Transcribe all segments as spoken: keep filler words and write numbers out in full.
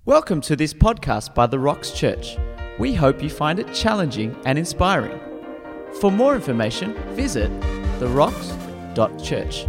Welcome to this podcast by The Rocks Church. We hope you find it challenging and inspiring. For more information, visit the rocks dot church.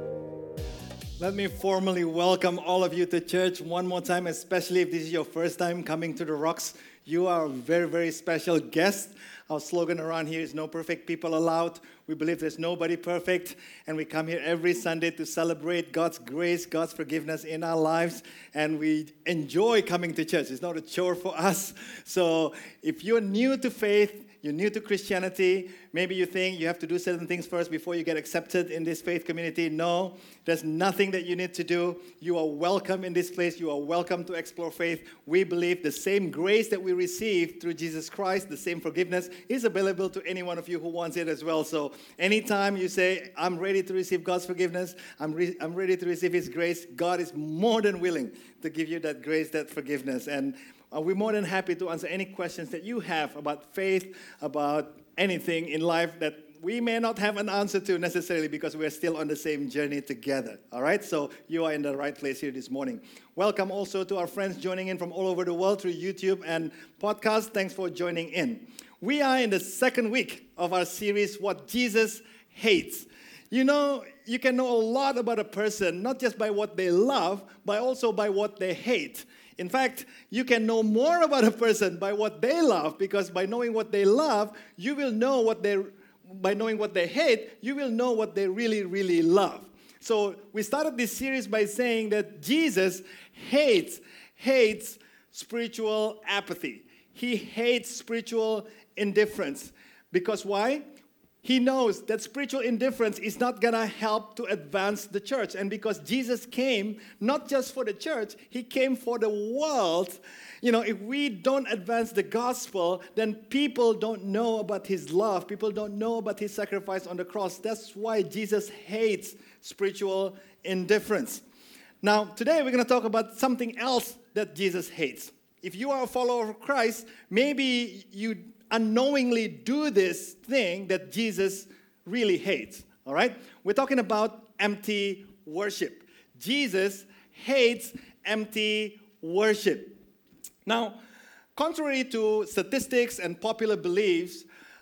Let me formally welcome all of you to church one more time, especially if this is your first time coming to The Rocks. You are a very, very special guest. Our slogan around here is no perfect people allowed. We believe there's nobody perfect, and we come here every Sunday to celebrate God's grace, God's forgiveness in our lives, and we enjoy coming to church. It's not a chore for us. So if you're new to faith, you're new to Christianity, maybe you think you have to do certain things first before you get accepted in this faith community. No, there's nothing that you need to do. You are welcome in this place. You are welcome to explore faith. We believe the same grace that we receive through Jesus Christ, the same forgiveness, is available to any one of you who wants it as well. So anytime you say, I'm ready to receive God's forgiveness, I'm, re- I'm ready to receive His grace, God is more than willing to give you that grace, that forgiveness. And Uh, we're more than happy to answer any questions that you have about faith, about anything in life that we may not have an answer to necessarily because we're still on the same journey together. All right? So you are in the right place here this morning. Welcome also to our friends joining in from all over the world through YouTube and podcast. Thanks for joining in. We are in the second week of our series, What Jesus Hates. You know, you can know a lot about a person, not just by what they love, but also by what they hate. In fact, you can know more about a person by what they love, because by knowing what they love, you will know what they, by knowing what they hate, you will know what they really, really love. So we started this series by saying that Jesus hates, hates spiritual apathy. He hates spiritual indifference. Because why? He knows that spiritual indifference is not going to help to advance the church. And because Jesus came not just for the church, He came for the world. You know, if we don't advance the gospel, then people don't know about His love. People don't know about His sacrifice on the cross. That's why Jesus hates spiritual indifference. Now, today we're going to talk about something else that Jesus hates. If you are a follower of Christ, maybe you unknowingly do this thing that Jesus really hates, all right? We're talking about empty worship. Jesus hates empty worship. Now, contrary to statistics and popular beliefs,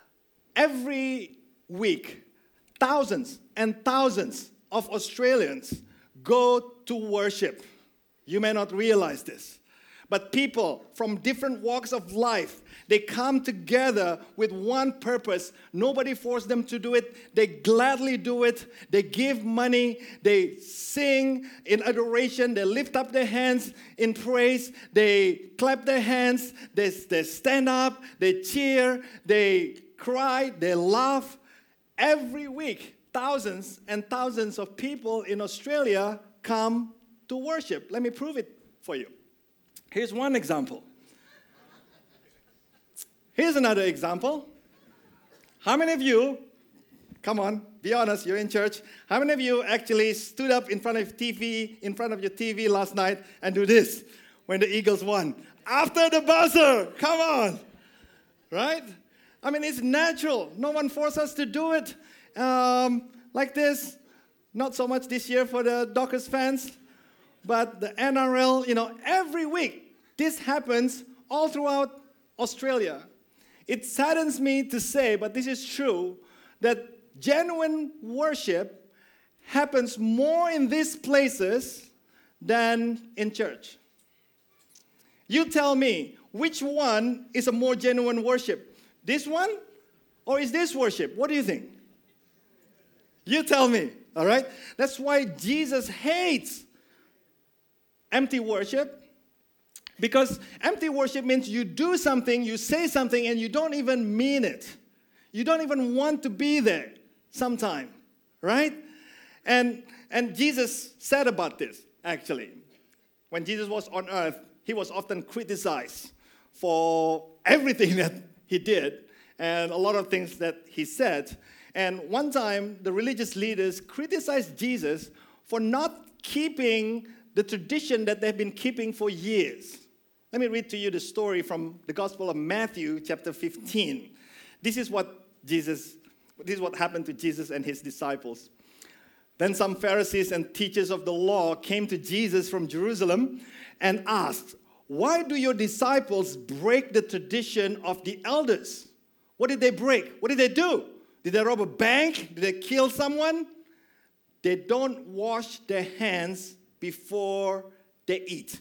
every week, thousands and thousands of Australians go to worship. You may not realize this. But people from different walks of life, they come together with one purpose. Nobody forced them to do it. They gladly do it. They give money. They sing in adoration. They lift up their hands in praise. They clap their hands. They, they stand up. They cheer. They cry. They laugh. Every week, thousands and thousands of people in Australia come to worship. Let me prove it for you. Here's one example. Here's another example. How many of you, come on, be honest, you're in church. How many of you actually stood up in front of T V, in front of your T V last night and do this when the Eagles won? After the buzzer, come on, right? I mean, it's natural. No one forced us to do it um, like this. Not so much this year for the Dockers fans, but the N R L, you know, every week. This happens all throughout Australia. It saddens me to say, but this is true, that genuine worship happens more in these places than in church. You tell me, which one is a more genuine worship? This one or is this worship? What do you think? You tell me, all right? That's why Jesus hates empty worship. Because empty worship means you do something, you say something, and you don't even mean it. You don't even want to be there sometime, right? And, and Jesus said about this, actually. When Jesus was on earth, He was often criticized for everything that He did and a lot of things that He said. And one time, the religious leaders criticized Jesus for not keeping the tradition that they've been keeping for years. Let me read to you the story from the Gospel of Matthew, chapter fifteen. This is what Jesus, this is what happened to Jesus and His disciples. Then some Pharisees and teachers of the law came to Jesus from Jerusalem and asked, why do your disciples break the tradition of the elders? What did they break? What did they do? Did they rob a bank? Did they kill someone? They don't wash their hands before they eat.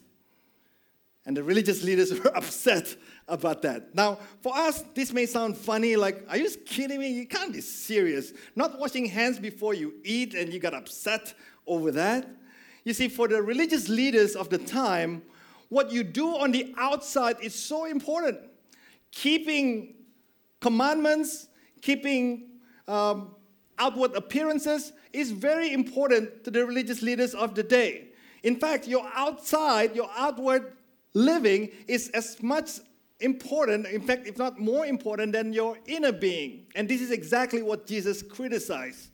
And the religious leaders were upset about that. Now, for us, this may sound funny, like, are you kidding me? You can't be serious. Not washing hands before you eat and you got upset over that. You see, for the religious leaders of the time, what you do on the outside is so important. Keeping commandments, keeping um, outward appearances is very important to the religious leaders of the day. In fact, your outside, your outward living is as much important, in fact, if not more important than your inner being. And this is exactly what Jesus criticized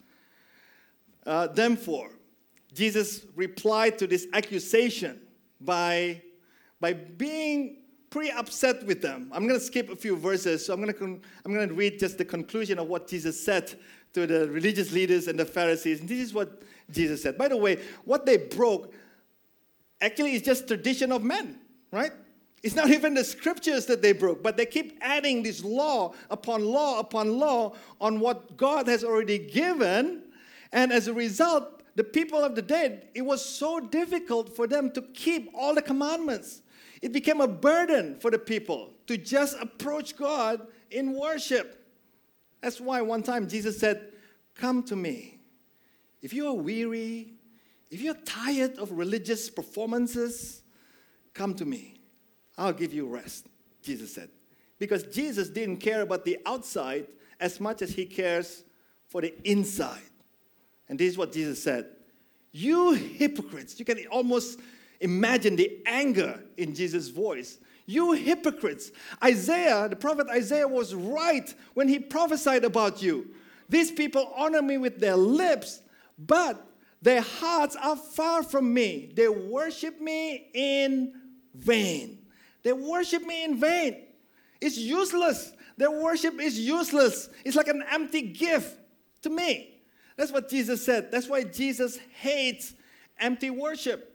uh, them for. Jesus replied to this accusation by, by being pretty upset with them. I'm going to skip a few verses, so I'm going to con- I'm going to read just the conclusion of what Jesus said to the religious leaders and the Pharisees. And this is what Jesus said. By the way, what they broke actually is just tradition of men, right? It's not even the scriptures that they broke, but they keep adding this law upon law upon law on what God has already given. And as a result, the people of the day, it was so difficult for them to keep all the commandments. It became a burden for the people to just approach God in worship. That's why one time Jesus said, "Come to me. If you are weary, if you're tired of religious performances, come to me. I'll give you rest," Jesus said. Because Jesus didn't care about the outside as much as he cares for the inside. And this is what Jesus said. "You hypocrites," you can almost imagine the anger in Jesus' voice. "You hypocrites. Isaiah, the prophet Isaiah was right when he prophesied about you. These people honor me with their lips, but their hearts are far from me. They worship me in vain." They worship me in vain. It's useless. Their worship is useless. It's like an empty gift to me. That's what Jesus said. That's why Jesus hates empty worship.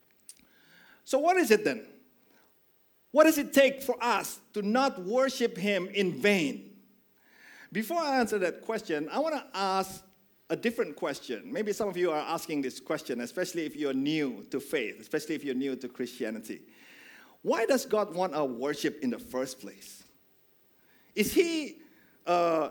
So what is it then? What does it take for us to not worship him in vain? Before I answer that question, I want to ask a different question. Maybe some of you are asking this question, especially if you're new to faith, especially if you're new to Christianity. Why does God want our worship in the first place? Is he a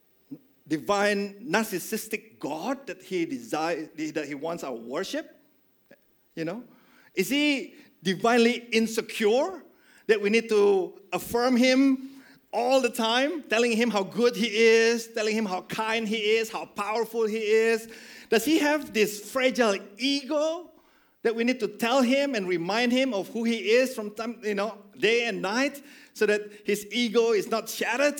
divine, narcissistic God that he desires, that he wants our worship? You know? Is he divinely insecure that we need to affirm him all the time, telling him how good he is, telling him how kind he is, how powerful he is? Does he have this fragile ego that we need to tell him and remind him of who he is from time, you know, day and night so that his ego is not shattered?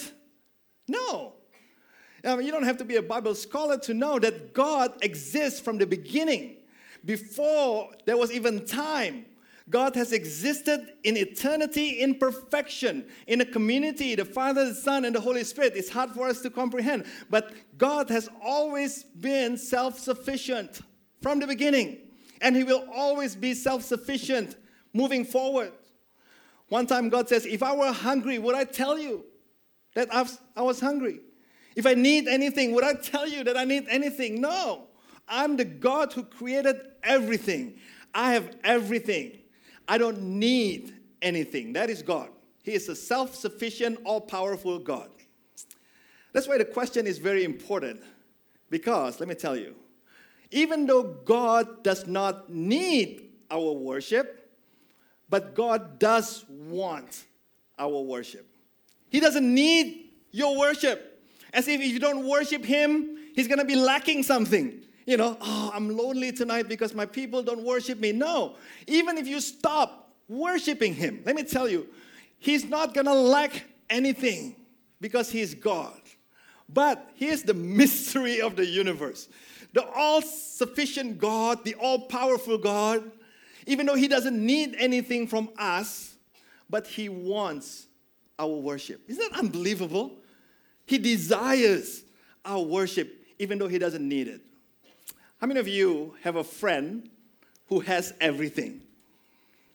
No. I mean, you don't have to be a Bible scholar to know that God exists from the beginning. Before there was even time, God has existed in eternity in perfection, in a community, the Father, the Son, and the Holy Spirit. It's hard for us to comprehend, but God has always been self-sufficient from the beginning. And he will always be self-sufficient moving forward. One time God says, "If I were hungry, would I tell you that I was hungry? If I need anything, would I tell you that I need anything?" No. I'm the God who created everything. I have everything. I don't need anything. That is God. He is a self-sufficient, all-powerful God. That's why the question is very important. Because, let me tell you, even though God does not need our worship, but God does want our worship. He doesn't need your worship. As if if you don't worship him, he's going to be lacking something. You know, "Oh, I'm lonely tonight because my people don't worship me." No. Even if you stop worshiping him, let me tell you, he's not going to lack anything because he's God. But here's the mystery of the universe. The all-sufficient God, the all-powerful God, even though he doesn't need anything from us, but he wants our worship. Isn't that unbelievable? He desires our worship, even though he doesn't need it. How many of you have a friend who has everything?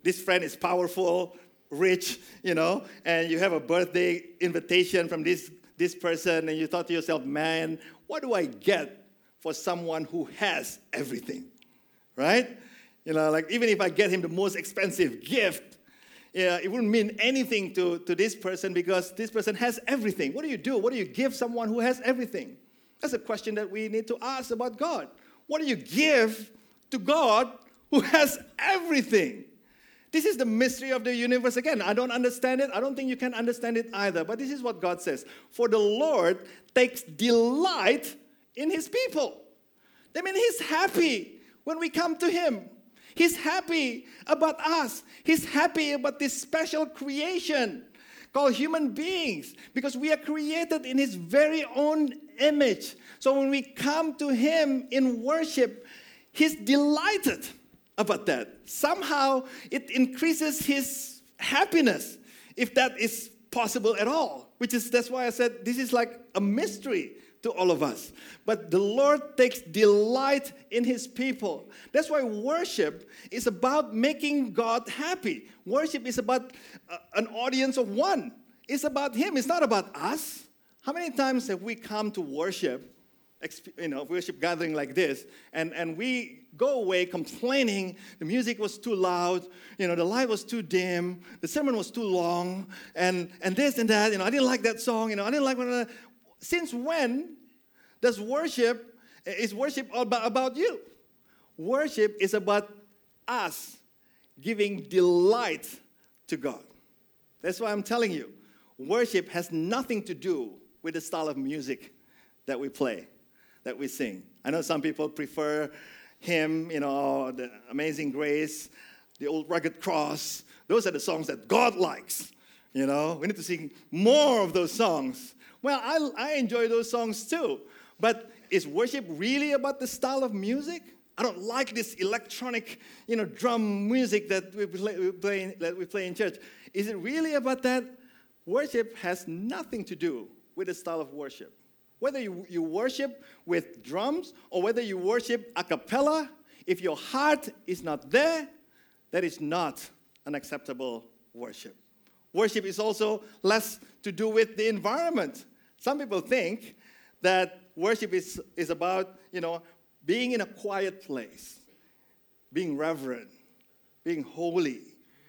this friend is powerful, rich, you know, and you have a birthday invitation from this, this person, and you thought to yourself, man, what do I get for someone who has everything, right? You know, like even if I get him the most expensive gift, yeah, it wouldn't mean anything to, to this person because this person has everything. What do you do? What do you give someone who has everything? That's a question that we need to ask about God. What do you give to God who has everything? This is the mystery of the universe. Again, I don't understand it. I don't think you can understand it either. But this is what God says. For the Lord takes delight in his people. That means he's happy when we come to him. He's happy about us. He's happy about this special creation called human beings because we are created in his very own image. So when we come to him in worship, he's delighted about that. Somehow it increases his happiness, if that is possible at all. Which is, that's why I said this is like a mystery to all of us. But the Lord takes delight in his people. That's why worship is about making God happy. Worship is about uh, an audience of one. It's about him. It's not about us. How many times have we come to worship, you know, worship gathering like this, and, and we go away complaining the music was too loud, you know, the light was too dim, the sermon was too long, and, and this and that, you know, I didn't like that song, you know, I didn't like what. Since when does worship, is worship all about, about you? Worship is about us giving delight to God. That's why I'm telling you, worship has nothing to do with the style of music that we play, that we sing. I know some people prefer hymn, you know, the Amazing Grace, the Old Rugged Cross. Those are the songs that God likes. You know, we need to sing more of those songs. Well, I, I enjoy those songs too. But is worship really about the style of music? I don't like this electronic, you know, drum music that we play, we play, that we play in church. Is it really about that? Worship has nothing to do with the style of worship. Whether you, you worship with drums or whether you worship a cappella, if your heart is not there, that is not an acceptable worship. Worship is also less to do with the environment. Some people think that worship is, is about, you know, being in a quiet place, being reverent, being holy,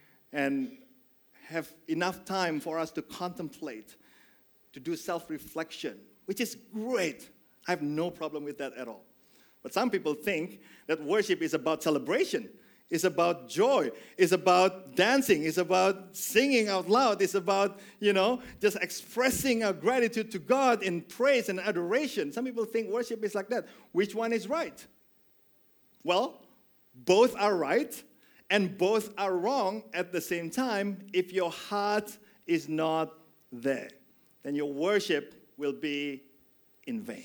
and have enough time for us to contemplate, to do self-reflection, which is great. I have no problem with that at all. But some people think that worship is about celebration. It's about joy. It's about dancing. It's about singing out loud. It's about, you know, just expressing our gratitude to God in praise and adoration. Some people think worship is like that. Which one is right? Well, both are right and both are wrong at the same time if your heart is not there. Then your worship will be in vain.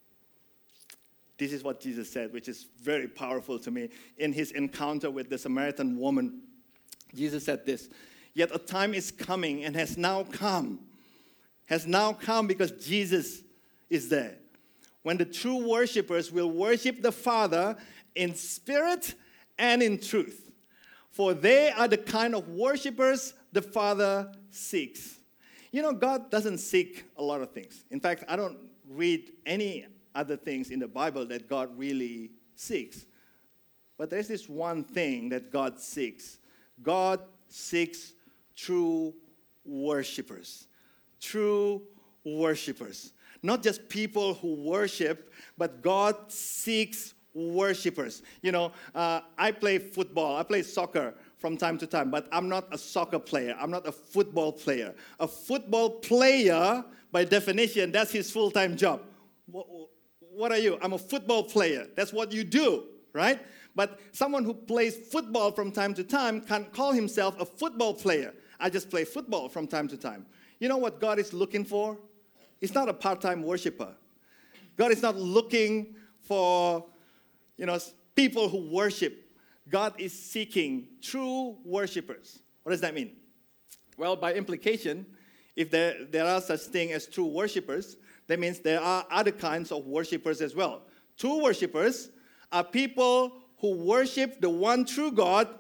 This is what Jesus said, which is very powerful to me. In his encounter with the Samaritan woman, Jesus said this, "Yet a time is coming and has now come, has now come because Jesus is there, when the true worshipers will worship the Father in spirit and in truth. For they are the kind of worshipers the Father seeks." You know, God doesn't seek a lot of things. In fact, I don't read any other things in the Bible that God really seeks. But there's this one thing that God seeks. God seeks true worshipers. True worshipers. Not just people who worship, but God seeks worshipers. You know, uh, I play football. I play soccer from time to time, but I'm not a soccer player. I'm not a football player. A football player, by definition, that's his full-time job. What are you? I'm a football player. That's what you do, right? But someone who plays football from time to time can't call himself a football player. I just play football from time to time. You know what God is looking for? He's not a part-time worshiper. God is not looking for, you know, people who worship. God is seeking true worshipers. What does that mean? Well, by implication, if there, there are such things as true worshipers, that means there are other kinds of worshipers as well. True worshipers are people who worship the one true God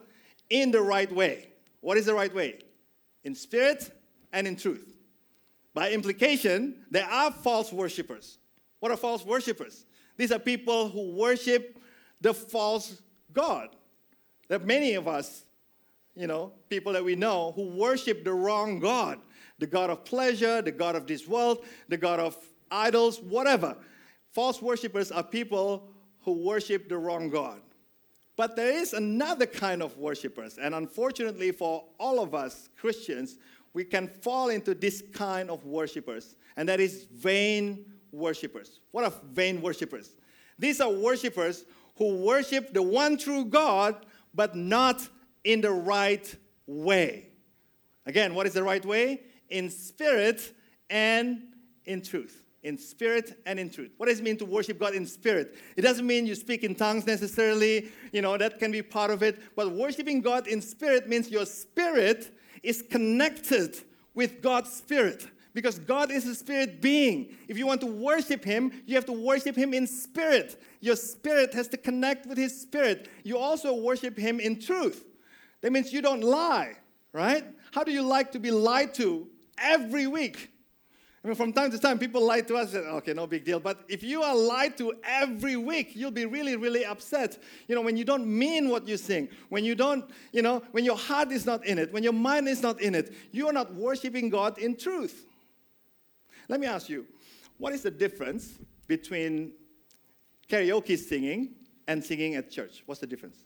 in the right way. What is the right way? In spirit and in truth. By implication, there are false worshipers. What are false worshipers? These are people who worship the false God. There are many of us, you know, people that we know who worship the wrong God. The God of pleasure, the God of this world, the God of idols, whatever. False worshipers are people who worship the wrong God. But there is another kind of worshipers, and unfortunately for all of us Christians, we can fall into this kind of worshipers, and that is vain worshipers. What are vain worshipers? These are worshipers who worship the one true God, but not in the right way. Again, what is the right way? In spirit and in truth. In spirit and in truth. What does it mean to worship God in spirit? It doesn't mean you speak in tongues necessarily. You know, that can be part of it. But worshiping God in spirit means your spirit is connected with God's spirit. Because God is a spirit being. If you want to worship Him, you have to worship Him in spirit. Your spirit has to connect with His spirit. You also worship Him in truth. That means you don't lie, right? How do you like to be lied to every week? I mean, from time to time, people lie to us. And, okay, no big deal. But if you are lied to every week, you'll be really, really upset. You know, when you don't mean what you sing, when you don't, you know, when your heart is not in it, when your mind is not in it, you are not worshiping God in truth. Let me ask you, what is the difference between karaoke singing and singing at church? What's the difference?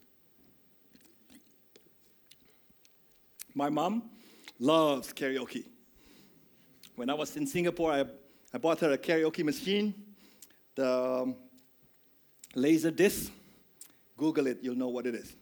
My mom loves karaoke. When I was in Singapore, I, I bought her a karaoke machine, the um, laser disc. Google it, you'll know what it is.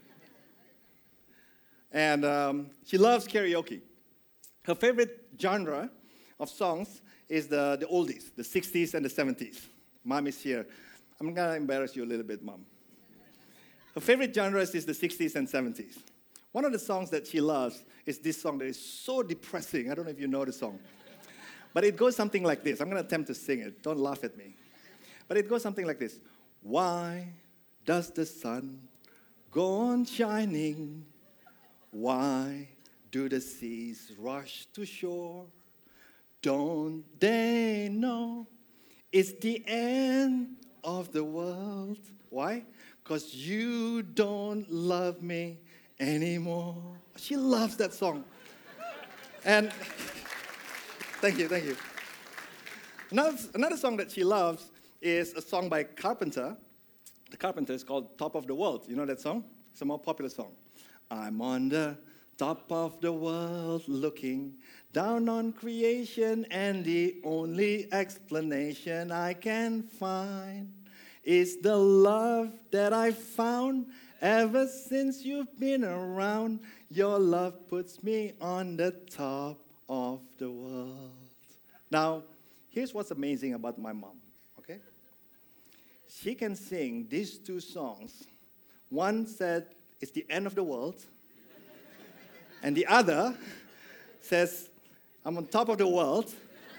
And um, she loves karaoke. Her favorite genre of songs is the, the oldies, the sixties and the seventies. Mom is here. I'm going to embarrass you a little bit, Mom. Her favorite genres is the sixties and seventies. One of the songs that she loves is this song that is so depressing. I don't know if you know the song. But it goes something like this. I'm going to attempt to sing it. Don't laugh at me. But it goes something like this. Why does the sun go on shining? Why do the seas rush to shore? Don't they know it's the end of the world? Why? Because you don't love me anymore. She loves that song. And thank you, thank you. Another, another song that she loves is a song by Carpenter. The Carpenter is called Top of the World. You know that song? It's a more popular song. I'm on the top of the world looking down on creation, and the only explanation I can find is the love that I found ever since you've been around. Your love puts me on the top of the world. Now, here's what's amazing about my mom, okay? She can sing these two songs. One said it's the end of the world, and the other says, I'm on top of the world.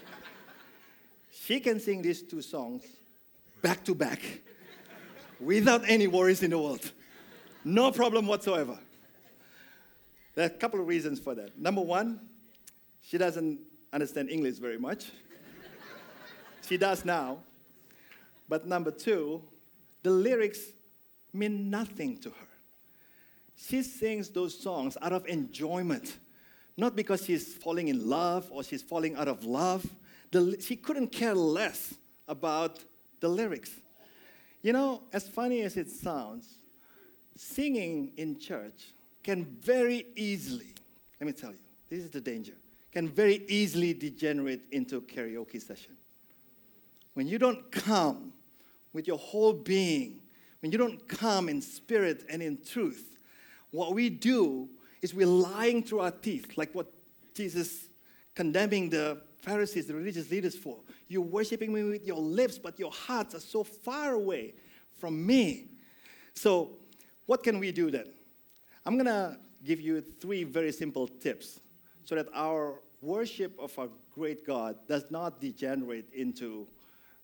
She can sing these two songs back to back without any worries in the world. No problem whatsoever. There are a couple of reasons for that. Number one, she doesn't understand English very much. She does now. But number two, the lyrics mean nothing to her. She sings those songs out of enjoyment, not because she's falling in love or she's falling out of love. The, she couldn't care less about the lyrics. You know, as funny as it sounds, singing in church can very easily, let me tell you, this is the danger, can very easily degenerate into a karaoke session. When you don't come with your whole being, when you don't come in spirit and in truth, what we do is we're lying through our teeth, like what Jesus condemning the Pharisees, the religious leaders for. You're worshiping me with your lips, but your hearts are so far away from me. So what can we do then? I'm going to give you three very simple tips so that our worship of our great God does not degenerate into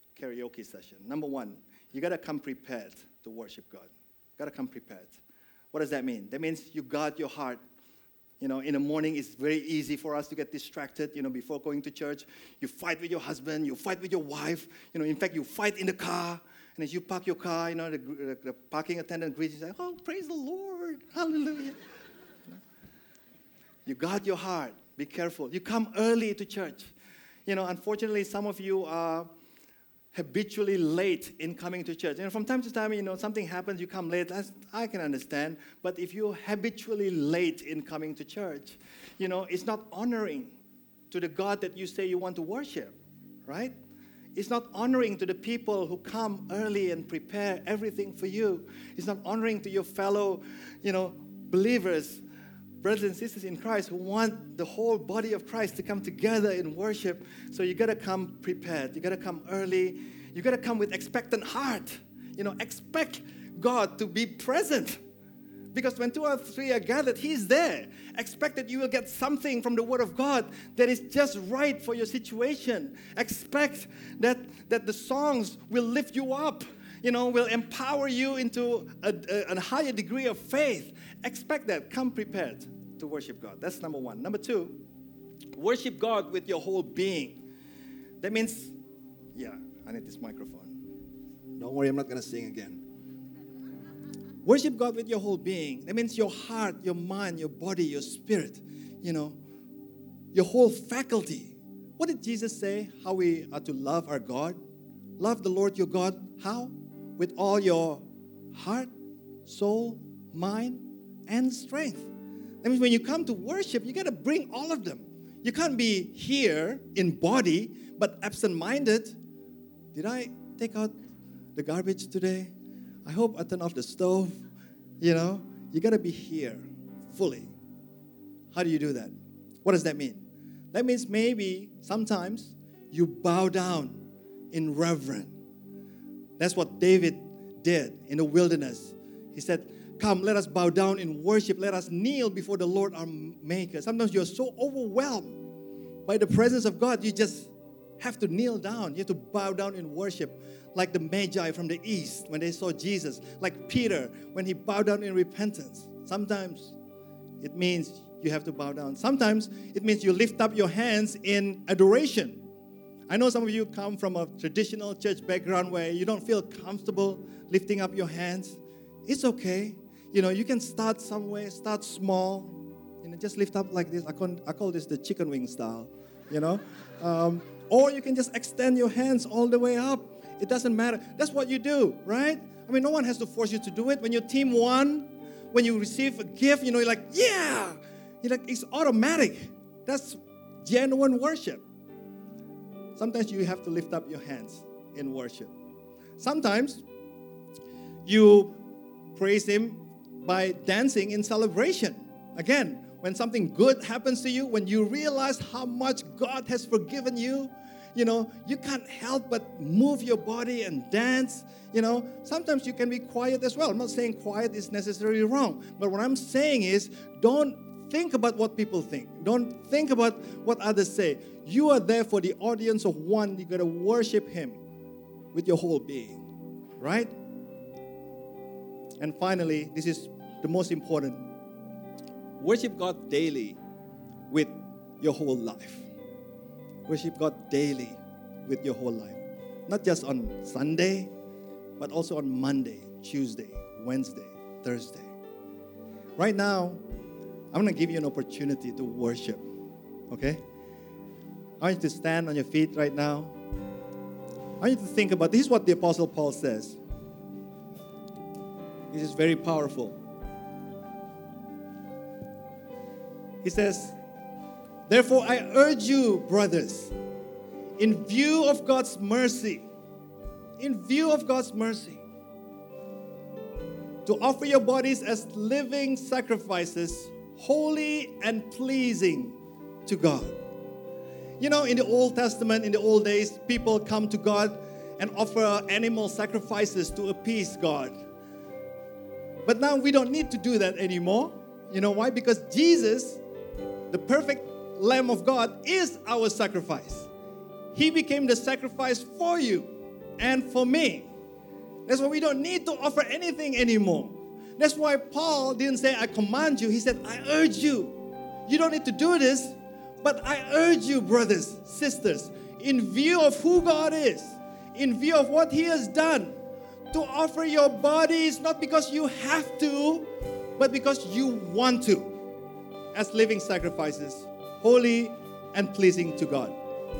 karaoke session. Number one, you got to come prepared to worship God. You got to come prepared. What does that mean? That means you guard your heart. You know, in the morning, it's very easy for us to get distracted, you know, before going to church. You fight with your husband, you fight with your wife. You know, in fact, you fight in the car. And as you park your car, you know, the, the, the parking attendant greets you and says, oh, praise the Lord, hallelujah. You guard your heart. Be careful. You come early to church. You know, unfortunately, some of you are habitually late in coming to church. And from time to time, you know, something happens, you come late. That's, I can understand. But if you're habitually late in coming to church, you know, it's not honoring to the God that you say you want to worship, right? It's not honoring to the people who come early and prepare everything for you. It's not honoring to your fellow, you know, believers, brothers and sisters in Christ who want the whole body of Christ to come together in worship. So you got to come prepared. You got to come early. You got to come with expectant heart. You know, expect God to be present. Because when two or three are gathered, He's there. Expect that you will get something from the Word of God that is just right for your situation. Expect that, that the songs will lift you up, you know, will empower you into a, a, a higher degree of faith. Expect that. Come prepared to worship God. That's number one. Number two, worship God with your whole being. That means, yeah, I need this microphone. Don't worry, I'm not going to sing again. Worship God with your whole being. That means your heart, your mind, your body, your spirit, you know, your whole faculty. What did Jesus say? How we are to love our God? Love the Lord your God. How? With all your heart, soul, mind, and strength. That means when you come to worship, you got to bring all of them. You can't be here in body, but absent-minded. Did I take out the garbage today? I hope I turned off the stove. You know, you got to be here fully. How do you do that? What does that mean? That means maybe sometimes you bow down in reverence. That's what David did in the wilderness. He said, come, let us bow down in worship. Let us kneel before the Lord our Maker. Sometimes you're so overwhelmed by the presence of God, you just have to kneel down. You have to bow down in worship. Like the Magi from the east when they saw Jesus. Like Peter when he bowed down in repentance. Sometimes it means you have to bow down. Sometimes it means you lift up your hands in adoration. I know some of you come from a traditional church background where you don't feel comfortable lifting up your hands. It's okay. You know, you can start somewhere, start small. You know, just lift up like this. I call, I call this the chicken wing style, you know. Um, or you can just extend your hands all the way up. It doesn't matter. That's what you do, right? I mean, no one has to force you to do it. When your team won, when you receive a gift, you know, you're like, yeah. You're like, it's automatic. That's genuine worship. Sometimes you have to lift up your hands in worship. Sometimes you praise Him by dancing in celebration. Again, when something good happens to you, when you realize how much God has forgiven you, you know, you can't help but move your body and dance. You know, sometimes you can be quiet as well. I'm not saying quiet is necessarily wrong. But what I'm saying is don't think about what people think. Don't think about what others say. You are there for the audience of one. You got to worship Him with your whole being. Right? And finally, this is the most important. Worship God daily with your whole life. Worship God daily with your whole life. Not just on Sunday, but also on Monday, Tuesday, Wednesday, Thursday. Right now, I'm going to give you an opportunity to worship. Okay? I want you to stand on your feet right now. I want you to think about, this is what the Apostle Paul says. This is very powerful. He says, therefore, I urge you, brothers, in view of God's mercy, in view of God's mercy, to offer your bodies as living sacrifices, holy and pleasing to God. You know, in the Old Testament, in the old days, people come to God and offer animal sacrifices to appease God. But now we don't need to do that anymore. You know why? Because Jesus, the perfect Lamb of God, is our sacrifice. He became the sacrifice for you and for me. That's why we don't need to offer anything anymore. That's why Paul didn't say, I command you. He said, I urge you. You don't need to do this, but I urge you, brothers, sisters, in view of who God is, in view of what He has done, to offer your bodies not because you have to, but because you want to, as living sacrifices, holy and pleasing to God.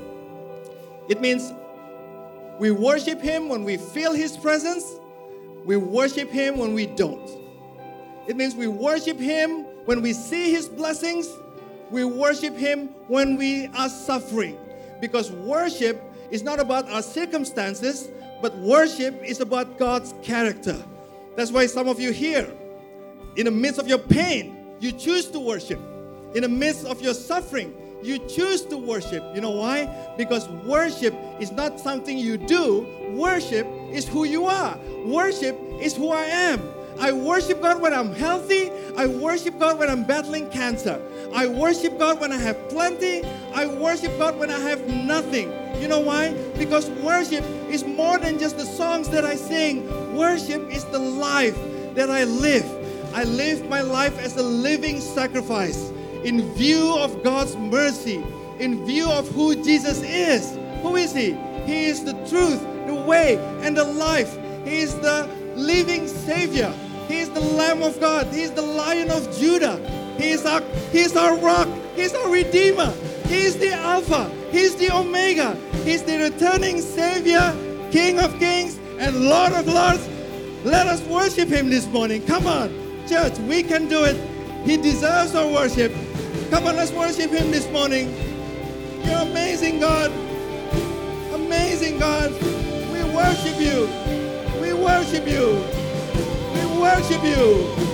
It means we worship Him when we feel His presence. We worship Him when we don't. It means we worship Him when we see His blessings. We worship Him when we are suffering. Because worship is not about our circumstances, but worship is about God's character. That's why some of you here, in the midst of your pain, you choose to worship. In the midst of your suffering, you choose to worship. You know why? Because worship is not something you do. Worship is who you are. Worship is who I am. I worship God when I'm healthy. I worship God when I'm battling cancer. I worship God when I have plenty. I worship God when I have nothing. You know why? Because worship is more than just the songs that I sing. Worship is the life that I live. I live my life as a living sacrifice in view of God's mercy, in view of who Jesus is. Who is He? He is the truth, the way, and the life. He is the living Savior. He is the Lamb of God. He is the Lion of Judah. He is our, he is our rock. He is our Redeemer. He is the Alpha. He is the Omega. He is the returning Savior, King of Kings, and Lord of Lords. Let us worship Him this morning. Come on, church, we can do it. He deserves our worship. Come on, let's worship Him this morning. You're amazing, God. Amazing, God. We worship You. We worship You. We worship You.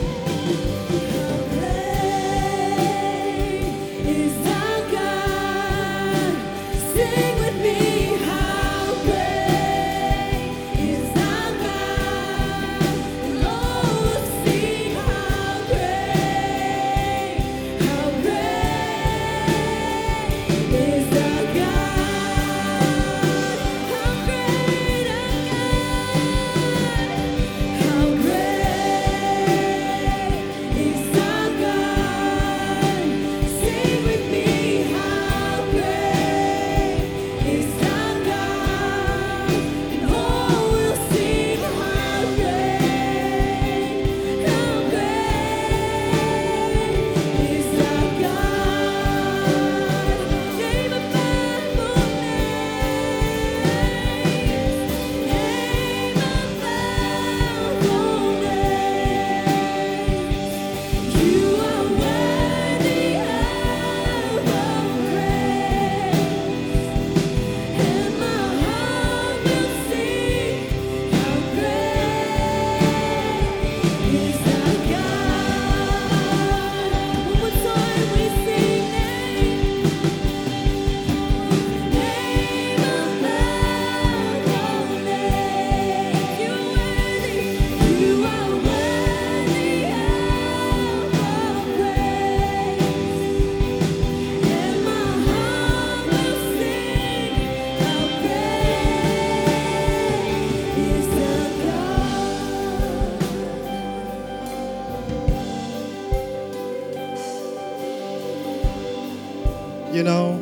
You know,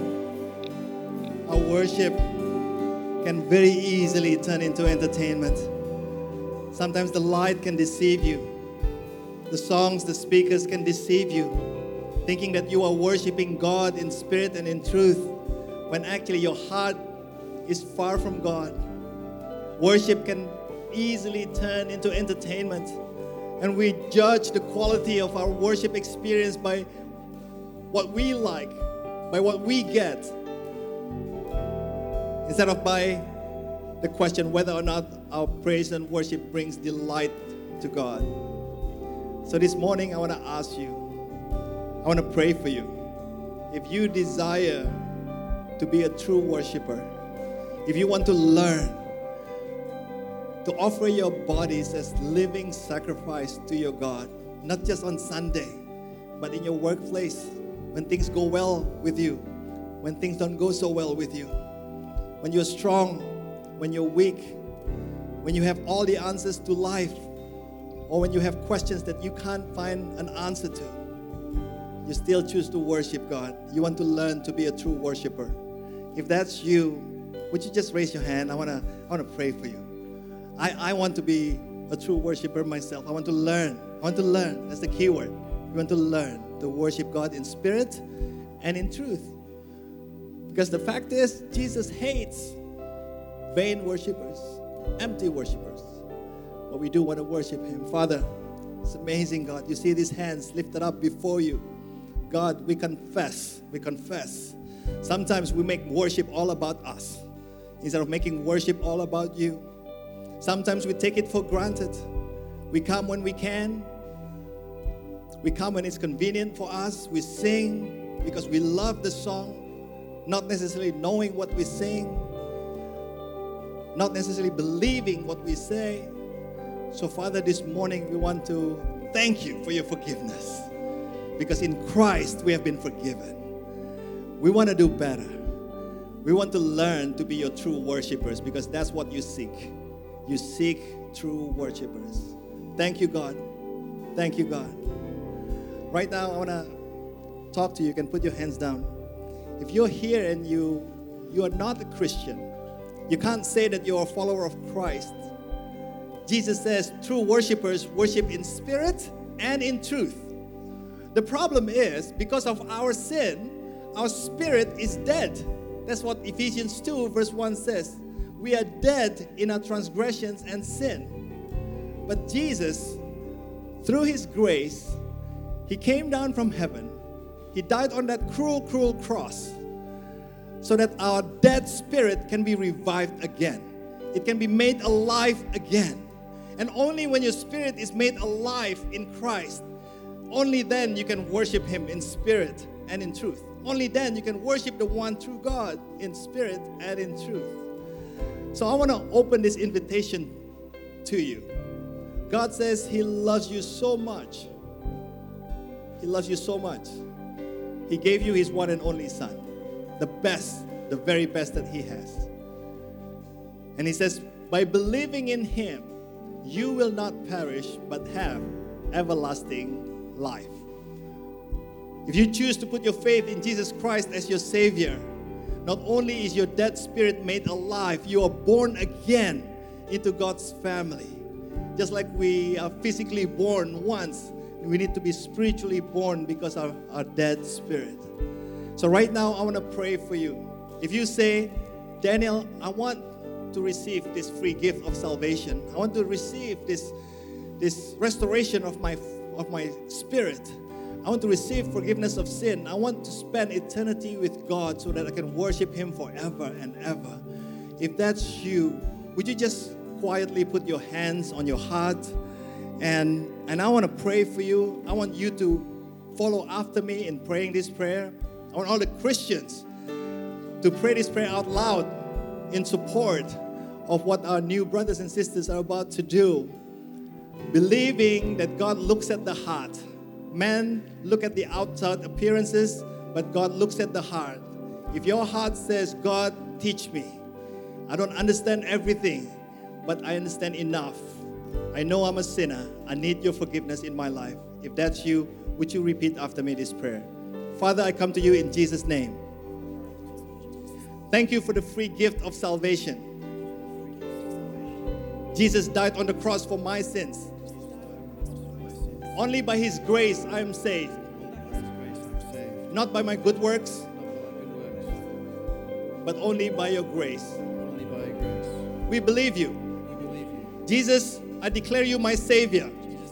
our worship can very easily turn into entertainment. Sometimes the light can deceive you. The songs, the speakers can deceive you, thinking that you are worshiping God in spirit and in truth, when actually your heart is far from God. Worship can easily turn into entertainment, and we judge the quality of our worship experience by what we like, by what we get, instead of by the question whether or not our praise and worship brings delight to God. So this morning, I want to ask you, I want to pray for you. If you desire to be a true worshiper, if you want to learn to offer your bodies as living sacrifice to your God, not just on Sunday, but in your workplace, when things go well with you, when things don't go so well with you, when you're strong, when you're weak, when you have all the answers to life, or when you have questions that you can't find an answer to, you still choose to worship God. You want to learn to be a true worshiper. If that's you, would you just raise your hand? I want to I want to pray for you. I, I want to be a true worshiper myself. I want to learn. I want to learn. That's the key word. You want to learn to worship God in spirit and in truth. Because the fact is, Jesus hates vain worshipers, empty worshipers. But we do want to worship Him. Father, it's amazing, God. You see these hands lifted up before you. God, we confess. We confess. Sometimes we make worship all about us instead of making worship all about you. Sometimes we take it for granted. We come when we can. We come when it's convenient for us. We sing because we love the song, not necessarily knowing what we sing, not necessarily believing what we say. So, Father, this morning we want to thank you for your forgiveness, because in Christ we have been forgiven. We want to do better. We want to learn to be your true worshipers, because that's what you seek. You seek true worshipers. Thank you, God. Thank you, God. Right now, I want to talk to you. You can put your hands down. If you're here and you, you are not a Christian, you can't say that you're a follower of Christ. Jesus says true worshipers worship in spirit and in truth. The problem is, because of our sin, our spirit is dead. That's what Ephesians two verse one says. We are dead in our transgressions and sin. But Jesus, through His grace, He came down from heaven. He died on that cruel, cruel cross so that our dead spirit can be revived again. It can be made alive again. And only when your spirit is made alive in Christ, only then you can worship Him in spirit and in truth. Only then you can worship the one true God in spirit and in truth. So I want to open this invitation to you. God says He loves you so much. He loves you so much. He gave you His one and only Son, the best, the very best that He has. And He says, by believing in Him, you will not perish but have everlasting life. If you choose to put your faith in Jesus Christ as your Savior, not only is your dead spirit made alive, you are born again into God's family. Just like we are physically born once, we need to be spiritually born because of our dead spirit. So right now, I want to pray for you. If you say, Daniel, I want to receive this free gift of salvation. I want to receive this, this restoration of my, of my spirit. I want to receive forgiveness of sin. I want to spend eternity with God so that I can worship Him forever and ever. If that's you, would you just quietly put your hands on your heart? And, and I want to pray for you. I want you to follow after me in praying this prayer. I want all the Christians to pray this prayer out loud in support of what our new brothers and sisters are about to do. Believing that God looks at the heart. Men look at the outside appearances, but God looks at the heart. If your heart says, God, teach me. I don't understand everything, but I understand enough. I know I'm a sinner. I need your forgiveness in my life. If that's you, would you repeat after me this prayer? Father, I come to you in Jesus' name. Thank you for the free gift of salvation. Jesus died on the cross for my sins. Only by His grace I am saved. Not by my good works, but only by your grace. We believe you. Jesus, I declare you my Savior.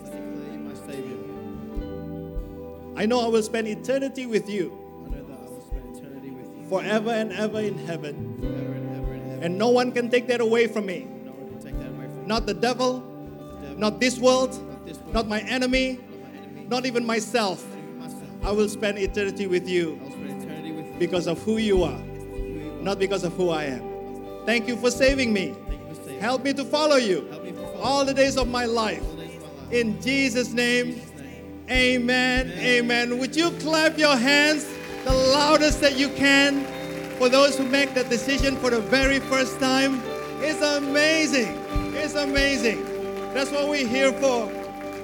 I know I will spend eternity with you. Forever and ever in heaven. And no one can take that away from me. Not the devil, not this world, not my enemy, not even myself. I will spend eternity with you because of who you are, not because of who I am. Thank you for saving me. Help me to follow you all the days of my life. In Jesus' name, amen, amen. Would you clap your hands the loudest that you can for those who make that decision for the very first time? It's amazing. It's amazing. That's what we're here for,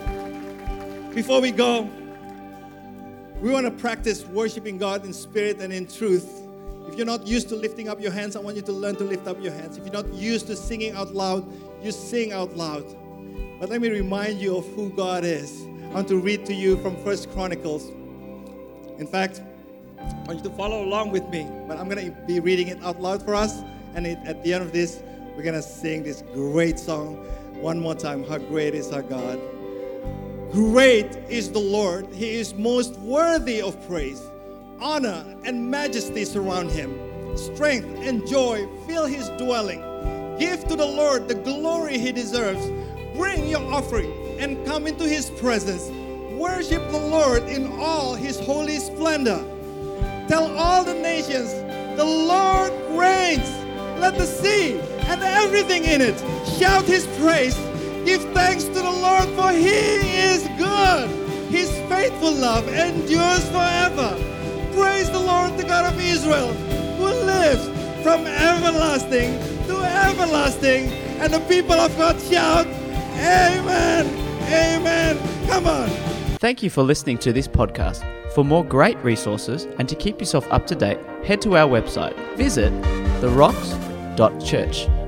Before we go, we want to practice worshiping God in spirit and in truth. If you're not used to lifting up your hands, I want you to learn to lift up your hands. If you're not used to singing out loud, you sing out loud. But let me remind you of who God is. I want to read to you from First Chronicles. In fact, I want you to follow along with me, but I'm going to be reading it out loud for us. And it, at the end of this, we're going to sing this great song one more time. How great is our God. Great is the Lord. He is most worthy of praise. Honor and majesty surround him. Strength and joy fill his dwelling. Give to the Lord the glory he deserves. Bring your offering and come into his presence. Worship the Lord in all his holy splendor. Tell all the nations, the Lord reigns. Let the sea and everything in it shout his praise. Give thanks to the Lord, for he is good. His faithful love endures forever. Praise the Lord, the God of Israel, who lives from everlasting to everlasting. And the people of God shout, Amen, Amen. Come on. Thank you for listening to this podcast. For more great resources and to keep yourself up to date, head to our website. Visit the rocks dot church.